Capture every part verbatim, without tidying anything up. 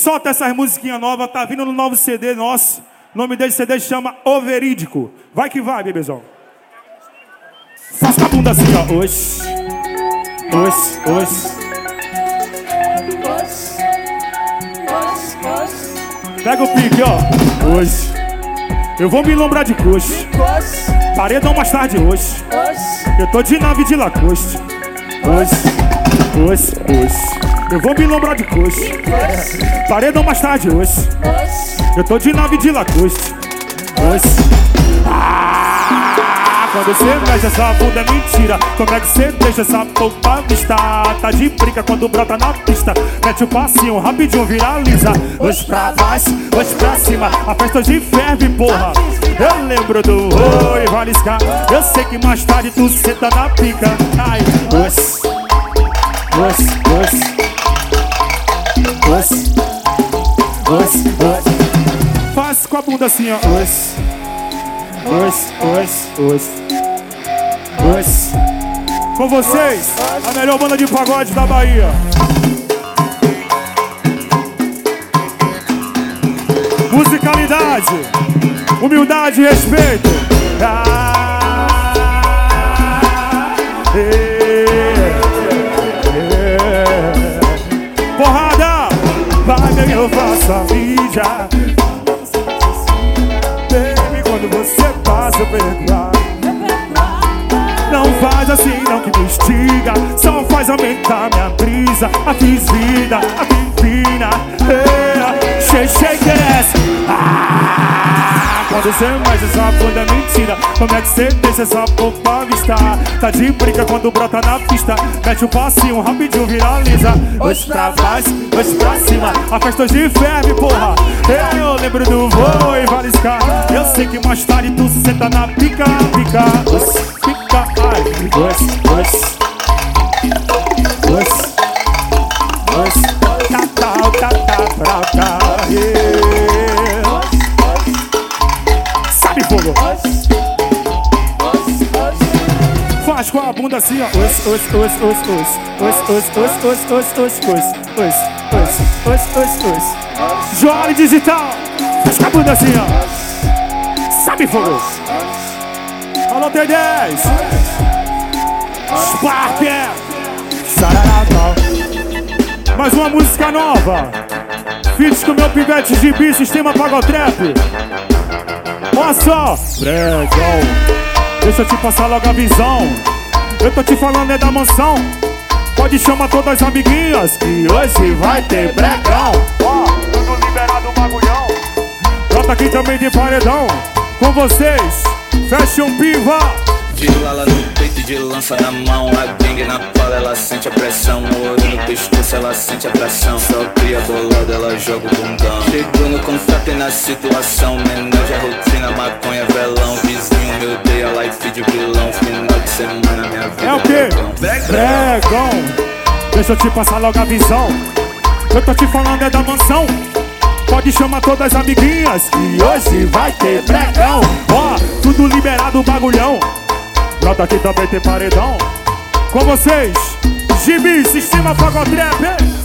solta essas musiquinhas novas, tá vindo no novo C D nosso. O nome desse C D chama O Verídico. Vai que vai, bebezão. Faz com a bunda assim, ó. Oxi, oxi, oxi. Pega o pique, ó. Hoje eu vou me lembrar de coxa. Paredão mais tarde hoje. Eu tô de nave de Lacoste. Hoje, hoje, hoje eu vou me lembrar de coxa. Paredão mais tarde hoje. Eu tô de nave de Lacoste. Hoje. Ah, quando você mexe essa bunda é mentira. Como é que você deixa essa poupa vista? Tá de brinca quando brota na pista. Mete o passinho, rapidinho viraliza. Hoje pra baixo, hoje pra cima. A festa hoje ferve, porra. Eu lembro do oi, valiscar. Eu sei que mais tarde tu senta na pica. Ai, hoje, hoje, hoje, hoje, hoje, hoje. Faz com a bunda assim, ó. Hoje, hoje, hoje, hoje. Hoje, com vocês, a melhor banda de pagode da Bahia. Musicalidade, humildade e respeito. Ah, é, é. Porrada, vai ver eu faço a mídia. Baby, quando você passa eu perdoar. Não faz assim não que me instiga. Só faz aumentar minha brisa. A fiz vida, a fina. É, che, che, cresce. Ah, quando você mexe essa bunda é mentira. Como é que você deixa essa poupa avistar? Tá de brinca quando brota na pista. Mete o passinho, rapidinho viraliza. Hoje pra baixo, hoje pra cima. A festa hoje ferve, porra. Eu lembro do voo e valiscar. Eu sei que mais tarde tu senta na pica, pica. Pica, ai, doce, doce. Doce, doce. Tá, tá, tá, pra cá. Sabe fogo. Faz com a bunda assim, ó. Os, os, os, os, os. Os, os, os, os, os, os, os. Os, os, os, os, os. Joale Digital. Faz com a bunda assim, ó. Sabe fogo. Alô, T dez. Spark. Sararabal. Mais uma música nova. Feats com meu pivete Gibi, sistema Pagotrap. Olha só. Bregão. Deixa eu te passar logo a visão. Eu tô te falando é da mansão. Pode chamar todas as amiguinhas que hoje vai ter bregão. Ó, tudo liberado o bagulhão. Brota aqui também de paredão. Com vocês, Fashion Piva. De lala no peito e de lança na mão. A gangue na pala, ela sente a pressão. O olho no pescoço, ela sente a pressão. Só cria bolada, ela joga o bundão. Chegando com fé na situação. Menor de rotina, maconha, velão. Vizinho me odeia, life de vilão. Final de semana, minha vida é o quê? Bregão. Deixa eu te passar logo a visão. Eu tô te falando é da mansão. Pode chamar todas as amiguinhas que hoje vai ter bregão. Ó, tudo liberado o bagulhão. Brota aqui também tem paredão. Com vocês, Gibi, sistema Pagotrap.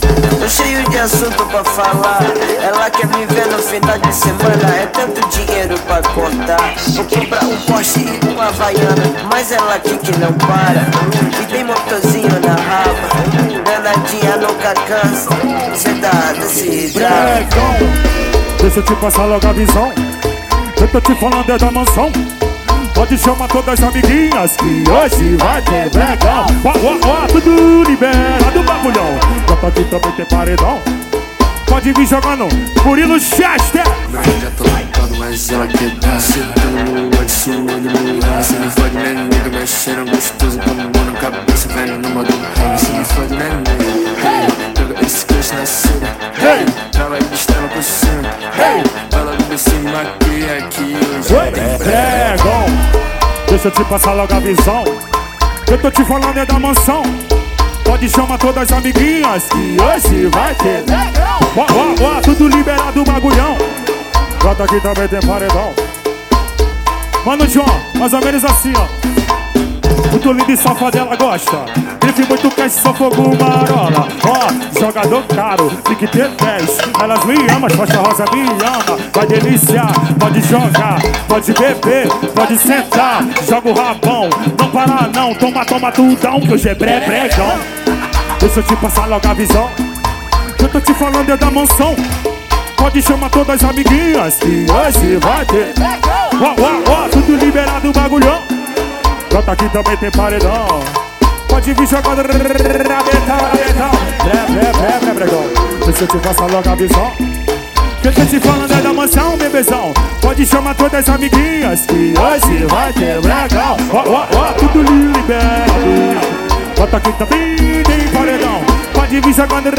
Tô cheio de assunto pra falar. Ela quer me ver no final de semana. É tanto dinheiro pra contar. Vou comprar um Porsche e uma Havaiana. Mas ela aqui que não para. E tem motorzinho na raba. Danadinha nunca cansa. Sentada se bregão. Deixa eu te passar logo a visão. Eu tô te falando é da mansão. Pode chamar todas as amiguinhas que hoje vai ter bregão. Ó, ó, ó, tudo liberado, bagulhão. Bota aqui também tem paredão. Pode vir jogando Murilo Chester. Já tô lutando, mas ela quer dar. Sentando no olho, suando no ar. Se não fode, né, nega, mexendo gostoso. Com mão na cabeça, velho, no modo rei. Se não fode, né, nega, pega esse crush na cena. Hey, trava e estrela por cima. Hey, ela me cima aqui, aqui hoje. Bregão. Deixa eu te passar logo a visão. Eu tô te falando é da mansão. Pode chamar todas as amiguinhas que hoje vai ter bregão. Ó, ó, ó, tudo liberado o bagulhão. Bota aqui também tem paredão. Mano John, mais ou menos assim, ó. muito lindo e safado ela gosta. Grife muito quente, só fogo marola. Ó, jogador caro, tem que ter dez. Elas me amam, as faixa rosa me ama. Vai deliciar, pode jogar, pode beber, pode sentar. Joga o rabão, não para não. Toma, toma tudão, que hoje é bré-bregão. Deixa eu te passar logo a visão. Eu tô te falando é da mansão. Pode chamar todas as amiguinhas que hoje vai ter. Ó, ó, ó, tudo liberado o bagulhão. Bota aqui também tem paredão. Pode vir jogando rabetão, rabetão. Bré, bré, bré, bré, bregão. Deixa eu te passar logo a visão. Que eu tô te falando é da mansão, bebezão. Pode chamar todas as amiguinhas que hoje vai ter bregão. Ó, ó, ó, tudo liberado. Bota aqui também tem paredão. Pode vir jogando.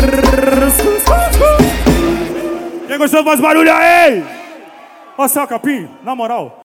Quem gostou faz barulho aí! Ó, Céu Capim, na moral.